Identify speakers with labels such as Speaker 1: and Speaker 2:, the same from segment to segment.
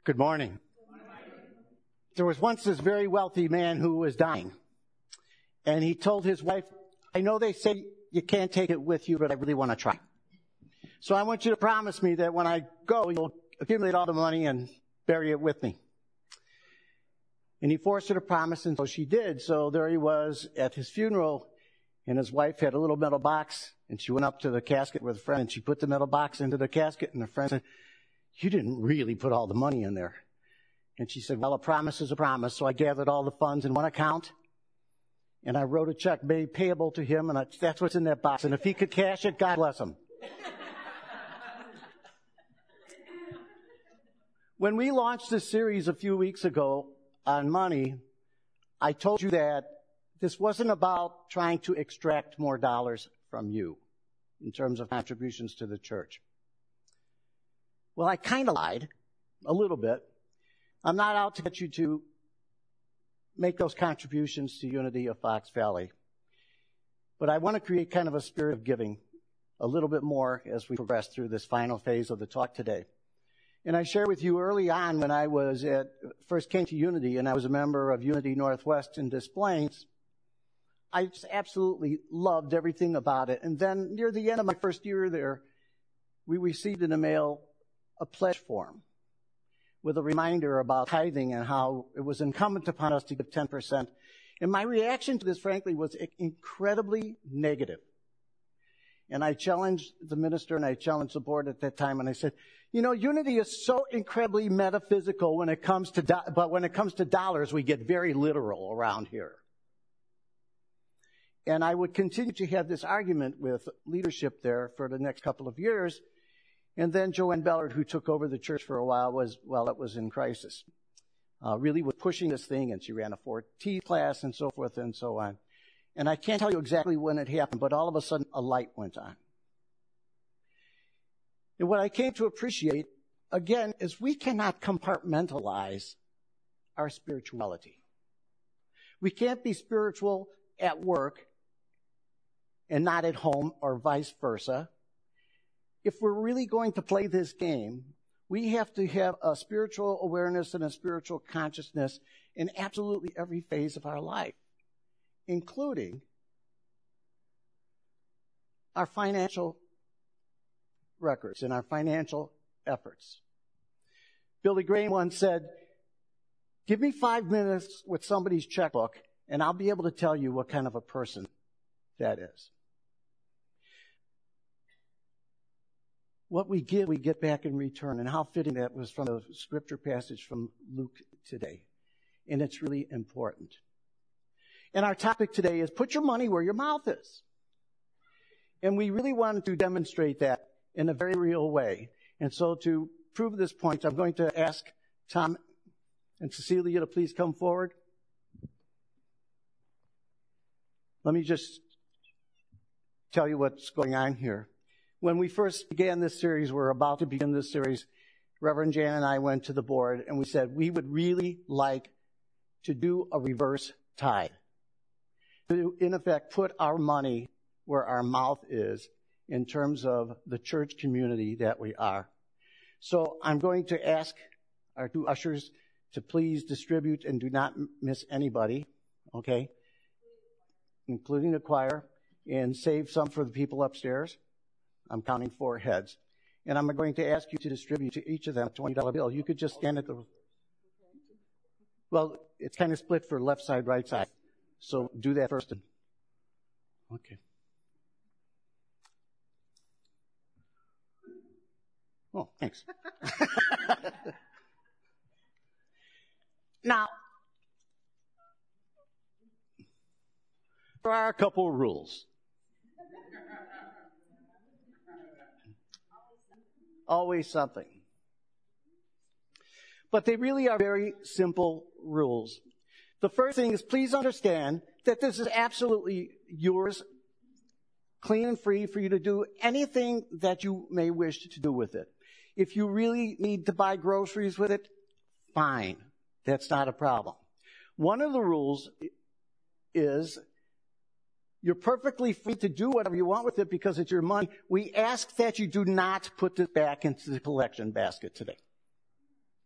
Speaker 1: Good morning. There was once this very wealthy man who was dying. And he told his wife, I know they say you can't take it with you, but I really want to try. So I want you to promise me that when I go, you'll accumulate all the money and bury it with me. And he forced her to promise, and so she did. So there he was at his funeral, and his wife had a little metal box, and she went up to the casket with a friend, and she put the metal box into the casket, and the friend said, you didn't really put all the money in there. And she said, well, a promise is a promise. So I gathered all the funds in one account, and I wrote a check made payable to him, and that's what's in that box. And if he could cash it, God bless him. When we launched this series a few weeks ago on money, I told you that this wasn't about trying to extract more dollars from you in terms of contributions to the church. Well, I kind of lied a little bit. I'm not out to get you to make those contributions to Unity of Fox Valley. But I want to create kind of a spirit of giving a little bit more as we progress through this final phase of the talk today. And I share with you early on when I first came to Unity and I was a member of Unity Northwest in Des Plaines, I just absolutely loved everything about it. And then near the end of my first year there, we received in the mail a pledge form with a reminder about tithing and how it was incumbent upon us to give 10%. And my reaction to this, frankly, was incredibly negative. And I challenged the minister and I challenged the board at that time and I said, Unity is so incredibly metaphysical when it comes to, but when it comes to dollars, we get very literal around here. And I would continue to have this argument with leadership there for the next couple of years. And then Joanne Bellard, who took over the church for a while, it was in crisis. Really was pushing this thing, and she ran a 4T class and so forth and so on. And I can't tell you exactly when it happened, but all of a sudden a light went on. And what I came to appreciate, again, is we cannot compartmentalize our spirituality. We can't be spiritual at work and not at home, or vice versa. If we're really going to play this game, we have to have a spiritual awareness and a spiritual consciousness in absolutely every phase of our life, including our financial records and our financial efforts. Billy Graham once said, give me 5 minutes with somebody's checkbook and I'll be able to tell you what kind of a person that is. What we give, we get back in return. And how fitting that was from the scripture passage from Luke today. And it's really important. And our topic today is put your money where your mouth is. And we really wanted to demonstrate that in a very real way. And so to prove this point, I'm going to ask Tom and Cecilia to please come forward. Let me just tell you what's going on here. When we first began this series, we're about to begin this series, Reverend Jan and I went to the board and we said we would really like to do a reverse tithe. To, in effect, put our money where our mouth is in terms of the church community that we are. So I'm going to ask our two ushers to please distribute and do not miss anybody, okay? Including the choir, and save some for the people upstairs. I'm counting 4 heads. And I'm going to ask you to distribute to each of them a $20 bill. You could just stand at the... Well, it's kind of split for left side, right side. So do that first. Okay. Oh, thanks. Now, there are a couple of rules. Always something. But they really are very simple rules. The first thing is please understand that this is absolutely yours, clean and free for you to do anything that you may wish to do with it. If you really need to buy groceries with it, fine. That's not a problem. One of the rules is you're perfectly free to do whatever you want with it because it's your money. We ask that you do not put this back into the collection basket today.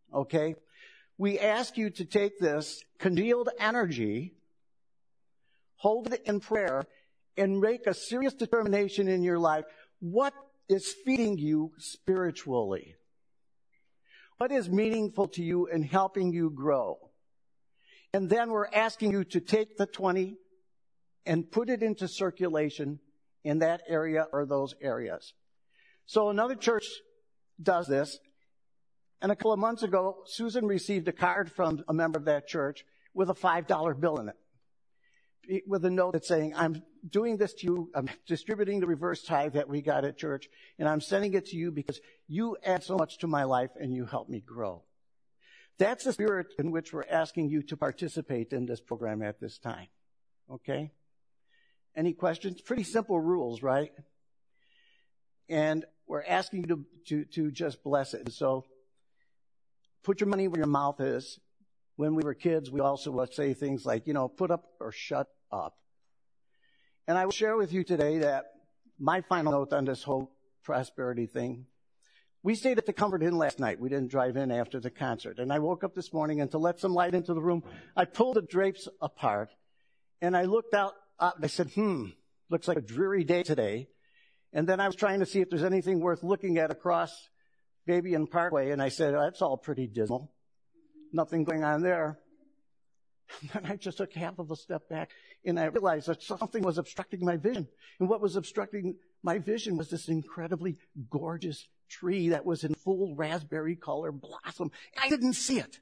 Speaker 1: Okay? We ask you to take this congealed energy, hold it in prayer, and make a serious determination in your life. What is feeding you spiritually? What is meaningful to you and helping you grow? And then we're asking you to take the 20 and put it into circulation in that area or those areas. So another church does this. And a couple of months ago, Susan received a card from a member of that church with a $5 bill in it, with a note that's saying, I'm doing this to you, I'm distributing the reverse tithe that we got at church, and I'm sending it to you because you add so much to my life and you help me grow. That's the spirit in which we're asking you to participate in this program at this time. Okay? Any questions? Pretty simple rules, right? And we're asking you to just bless it. So, put your money where your mouth is. When we were kids, we also would say things like, put up or shut up. And I will share with you today that my final note on this whole prosperity thing, we stayed at the Comfort Inn last night. We didn't drive in after the concert. And I woke up this morning, and to let some light into the room, I pulled the drapes apart, and I looked out, and I said, looks like a dreary day today. And then I was trying to see if there's anything worth looking at across Fabian Parkway, and I said, that's all pretty dismal. Nothing going on there. And then I just took half of a step back, and I realized that something was obstructing my vision. And what was obstructing my vision was this incredibly gorgeous tree that was in full raspberry color blossom. I didn't see it.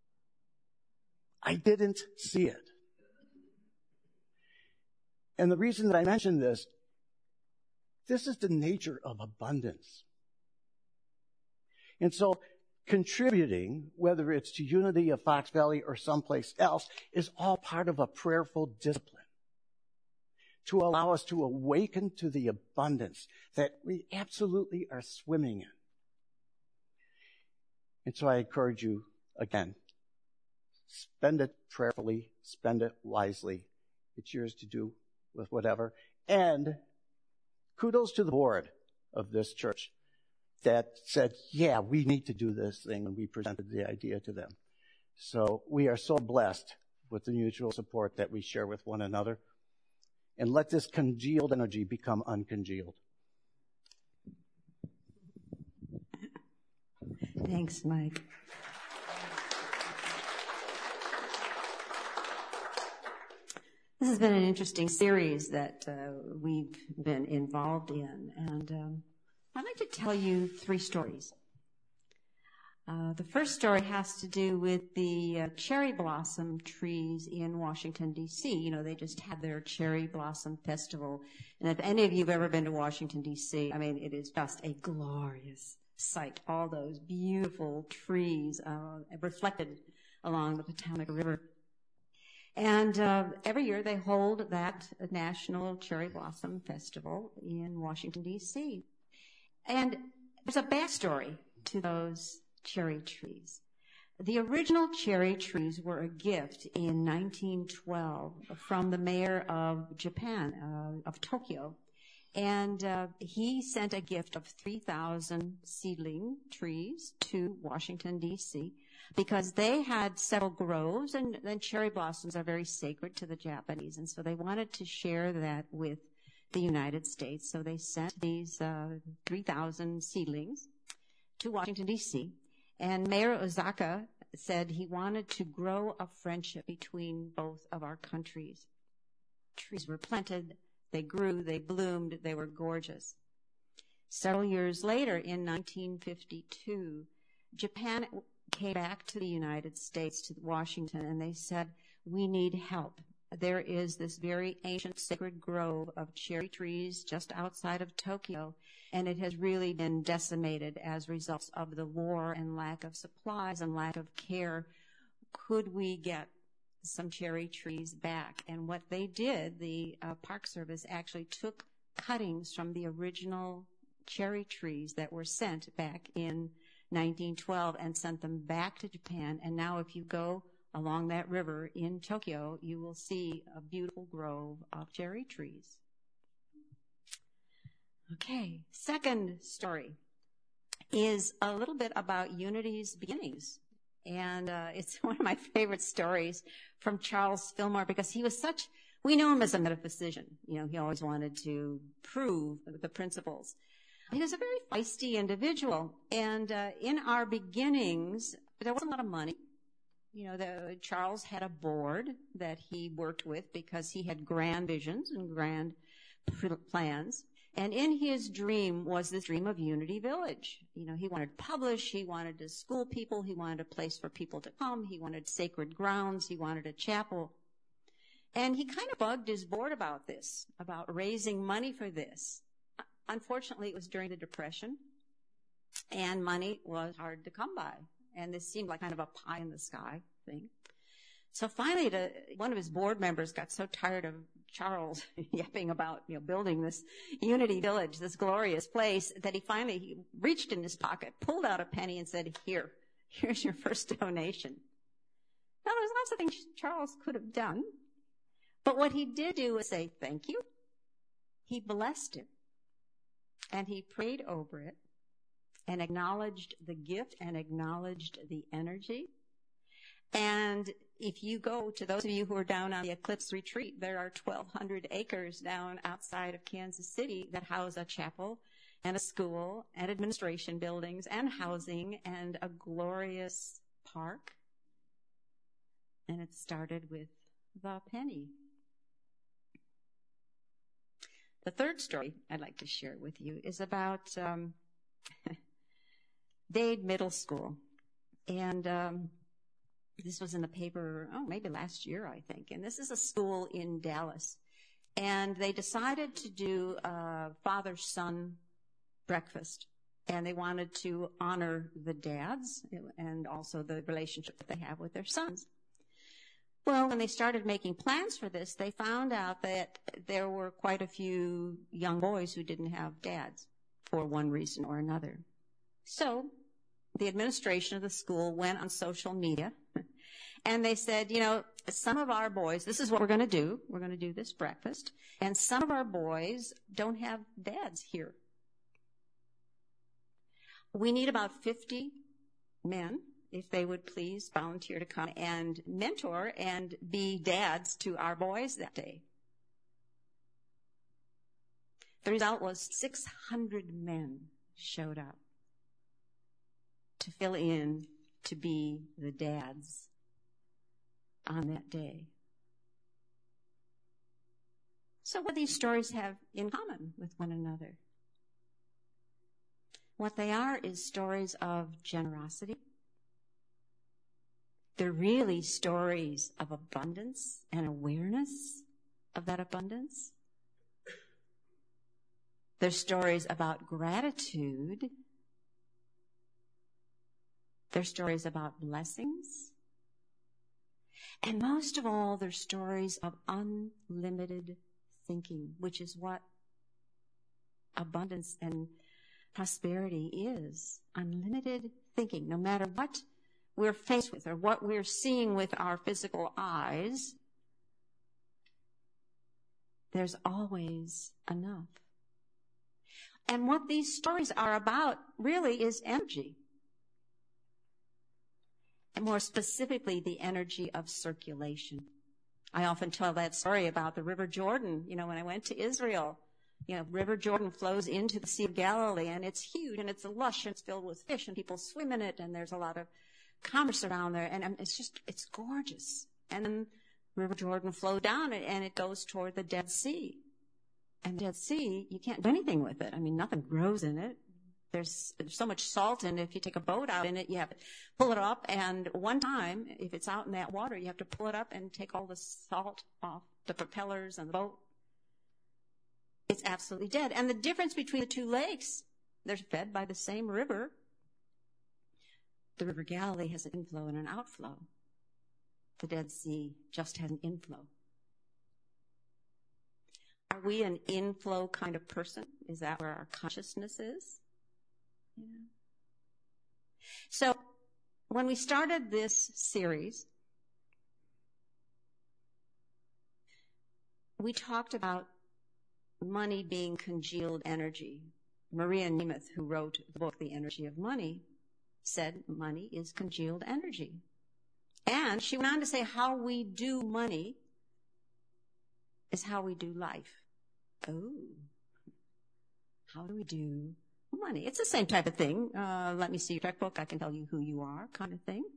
Speaker 1: I didn't see it. And the reason that I mention this is the nature of abundance. And so contributing, whether it's to Unity of Fox Valley or someplace else, is all part of a prayerful discipline to allow us to awaken to the abundance that we absolutely are swimming in. And so I encourage you, again, spend it prayerfully, spend it wisely. It's yours to do with whatever. And kudos to the board of this church that said, yeah, we need to do this thing when we presented the idea to them. So we are so blessed with the mutual support that we share with one another. And let this congealed energy become uncongealed.
Speaker 2: Thanks, Mike. This has been an interesting series that we've been involved in, and I'd like to tell you 3 stories. The first story has to do with the cherry blossom trees in Washington, D.C. They just had their cherry blossom festival. And if any of you have ever been to Washington, D.C., it is just a glorious sight. All those beautiful trees reflected along the Potomac River. And every year they hold that National Cherry Blossom Festival in Washington, D.C. And there's a backstory to those cherry trees. The original cherry trees were a gift in 1912 from the mayor of Japan, of Tokyo. And he sent a gift of 3,000 seedling trees to Washington, D.C., because they had several groves, and cherry blossoms are very sacred to the Japanese. And so they wanted to share that with the United States. So they sent these 3,000 seedlings to Washington, D.C., and Mayor Ozaka said he wanted to grow a friendship between both of our countries. Trees were planted, they grew, they bloomed, they were gorgeous. Several years later, in 1952, Japan came back to the United States, to Washington, and they said, we need help. There is this very ancient sacred grove of cherry trees just outside of Tokyo, and it has really been decimated as a result of the war and lack of supplies and lack of care. Could we get some cherry trees back? And what they did, the Park Service actually took cuttings from the original cherry trees that were sent back in 1912 and sent them back to Japan. And now if you go along that river in Tokyo, you will see a beautiful grove of cherry trees. Okay, second story is a little bit about Unity's beginnings. And it's one of my favorite stories from Charles Fillmore because we know him as a metaphysician. He always wanted to prove the principles. He was a very feisty individual. And in our beginnings, there wasn't a lot of money. Charles had a board that he worked with because he had grand visions and grand plans. And in his dream was this dream of Unity Village. He wanted to publish, he wanted to school people, he wanted a place for people to come, he wanted sacred grounds, he wanted a chapel. And he kind of bugged his board about this, about raising money for this. Unfortunately, it was during the Depression, and money was hard to come by. And this seemed like kind of a pie in the sky thing. So finally, one of his board members got so tired of Charles yapping about, building this Unity Village, this glorious place, that he reached in his pocket, pulled out a penny and said, here's your first donation. Now, there's lots of things Charles could have done, but what he did do was say thank you. He blessed it, and he prayed over it, and acknowledged the gift and acknowledged the energy. And if you go to those of you who are down on the Eclipse Retreat, there are 1,200 acres down outside of Kansas City that house a chapel and a school and administration buildings and housing and a glorious park. And it started with the penny. The third story I'd like to share with you is about Dade Middle School. And this was in the paper, maybe last year, I think. And this is a school in Dallas. And they decided to do a father-son breakfast. And they wanted to honor the dads and also the relationship that they have with their sons. Well, when they started making plans for this, they found out that there were quite a few young boys who didn't have dads for one reason or another. So the administration of the school went on social media and they said, some of our boys, this is what we're going to do. We're going to do this breakfast. And some of our boys don't have dads here. We need about 50 men, if they would please volunteer to come and mentor and be dads to our boys that day. The result was 600 men showed up to fill in to be the dads on that day. So what do these stories have in common with one another? What they are is stories of generosity. They're really stories of abundance and awareness of that abundance. They're stories about gratitude. They're stories about blessings. And most of all, they're stories of unlimited thinking, which is what abundance and prosperity is. Unlimited thinking. No matter what we're faced with or what we're seeing with our physical eyes, there's always enough. And what these stories are about really is energy. And more specifically, the energy of circulation. I often tell that story about the River Jordan. When I went to Israel, River Jordan flows into the Sea of Galilee, and it's huge, and it's lush, and it's filled with fish, and people swim in it, and there's a lot of commerce around there, and it's gorgeous. And then River Jordan flows down, and it goes toward the Dead Sea. And Dead Sea, you can't do anything with it. Nothing grows in it. There's so much salt in it. If you take a boat out in it, you have to pull it up. And one time, if it's out in that water, you have to pull it up and take all the salt off the propellers and the boat. It's absolutely dead. And the difference between the two lakes, they're fed by the same river. The River Galilee has an inflow and an outflow. The Dead Sea just has an inflow. Are we an inflow kind of person? Is that where our consciousness is? Yeah. So when we started this series, we talked about money being congealed energy. Maria Nemeth, who wrote the book, The Energy of Money, said money is congealed energy. And she went on to say how we do money is how we do life. Oh, how do we do money? It's the same type of thing. Let me see your checkbook. I can tell you who you are, kind of thing.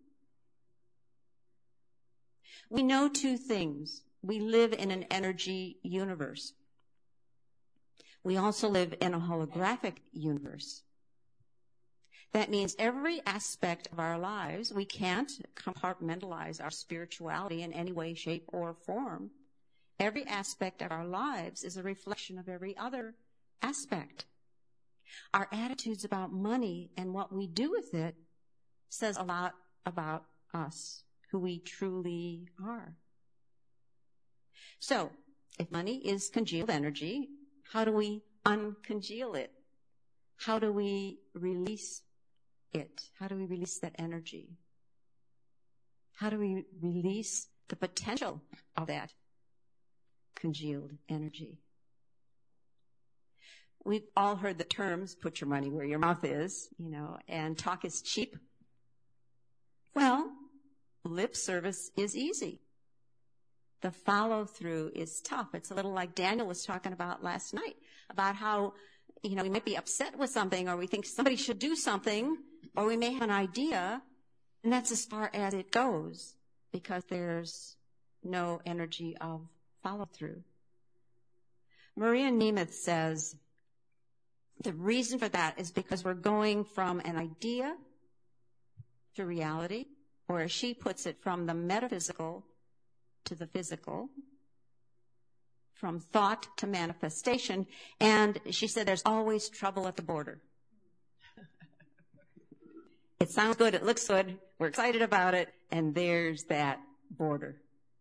Speaker 2: We know two things. We live in an energy universe. We also live in a holographic universe. That means every aspect of our lives, we can't compartmentalize our spirituality in any way, shape, or form. Every aspect of our lives is a reflection of every other aspect. Our attitudes about money and what we do with it says a lot about us, who we truly are. So, if money is congealed energy, how do we uncongeal it? How do we release it? How do we release that energy? How do we release the potential of that congealed energy? We've all heard the terms, put your money where your mouth is, and talk is cheap. Well, lip service is easy. The follow-through is tough. It's a little like Daniel was talking about last night, about how, we might be upset with something, or we think somebody should do something, or we may have an idea, and that's as far as it goes, because there's no energy of follow-through. Maria Nemeth says, the reason for that is because we're going from an idea to reality, or as she puts it, from the metaphysical to the physical, from thought to manifestation, and she said there's always trouble at the border. It sounds good, it looks good, we're excited about it, and there's that border.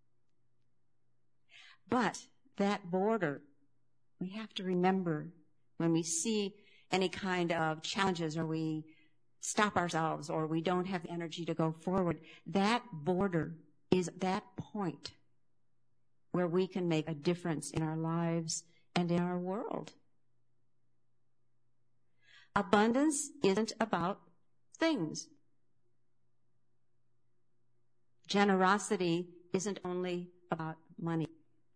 Speaker 2: But that border, we have to remember when we see any kind of challenges, or we stop ourselves, or we don't have the energy to go forward, that border is that point where we can make a difference in our lives and in our world. Abundance isn't about things. Generosity isn't only about money.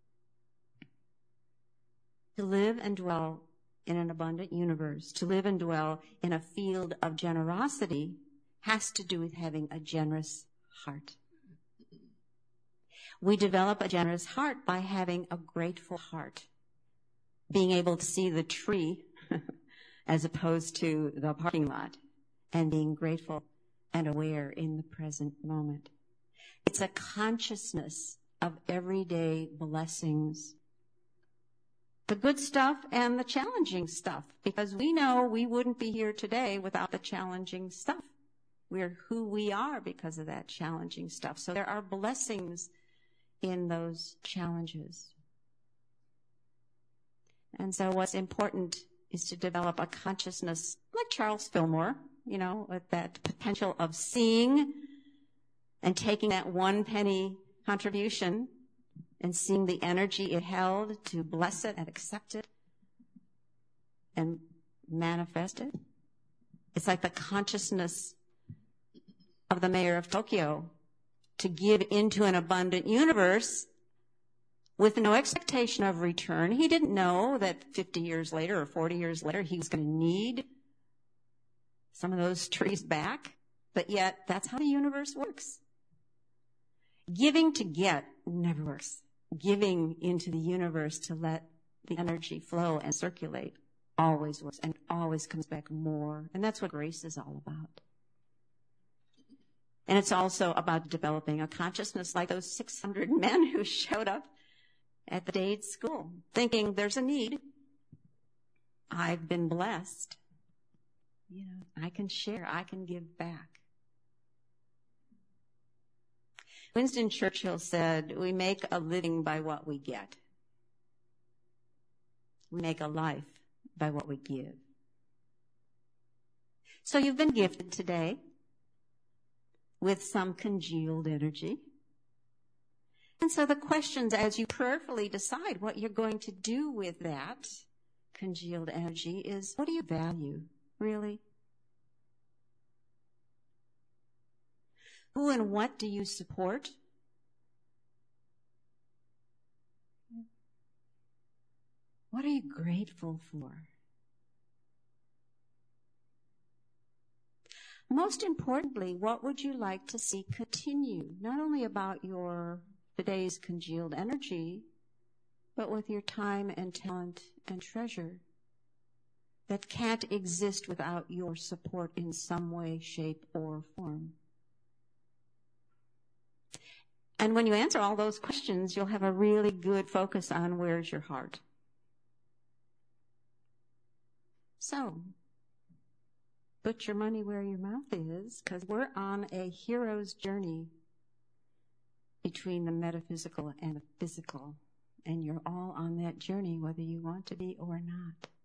Speaker 2: To live and dwell in an abundant universe, to live and dwell in a field of generosity, has to do with having a generous heart. We develop a generous heart by having a grateful heart, being able to see the tree as opposed to the parking lot, and being grateful and aware in the present moment. It's a consciousness of everyday blessings, the good stuff and the challenging stuff, because we know we wouldn't be here today without the challenging stuff. We're who we are because of that challenging stuff. So there are blessings in those challenges. And so what's important is to develop a consciousness like Charles Fillmore, with that potential of seeing and taking that 1 penny contribution and seeing the energy it held to bless it and accept it and manifest it. It's like the consciousness of the mayor of Tokyo, to give into an abundant universe with no expectation of return. He didn't know that 50 years later or 40 years later he was going to need some of those trees back, but yet that's how the universe works. Giving to get never works. Giving into the universe to let the energy flow and circulate always works, and always comes back more. And that's what grace is all about. And it's also about developing a consciousness like those 600 men who showed up at the Dade School, thinking there's a need. I've been blessed. I can share. I can give back. Winston Churchill said, we make a living by what we get. We make a life by what we give. So you've been gifted today with some congealed energy. And so the questions, as you prayerfully decide what you're going to do with that congealed energy, is what do you value, really? Who and what do you support? What are you grateful for? Most importantly, what would you like to see continue? Not only about your today's congealed energy, but with your time and talent and treasure that can't exist without your support in some way, shape, or form. And when you answer all those questions, you'll have a really good focus on where's your heart. So, put your money where your mouth is, because we're on a hero's journey between the metaphysical and the physical. And you're all on that journey, whether you want to be or not.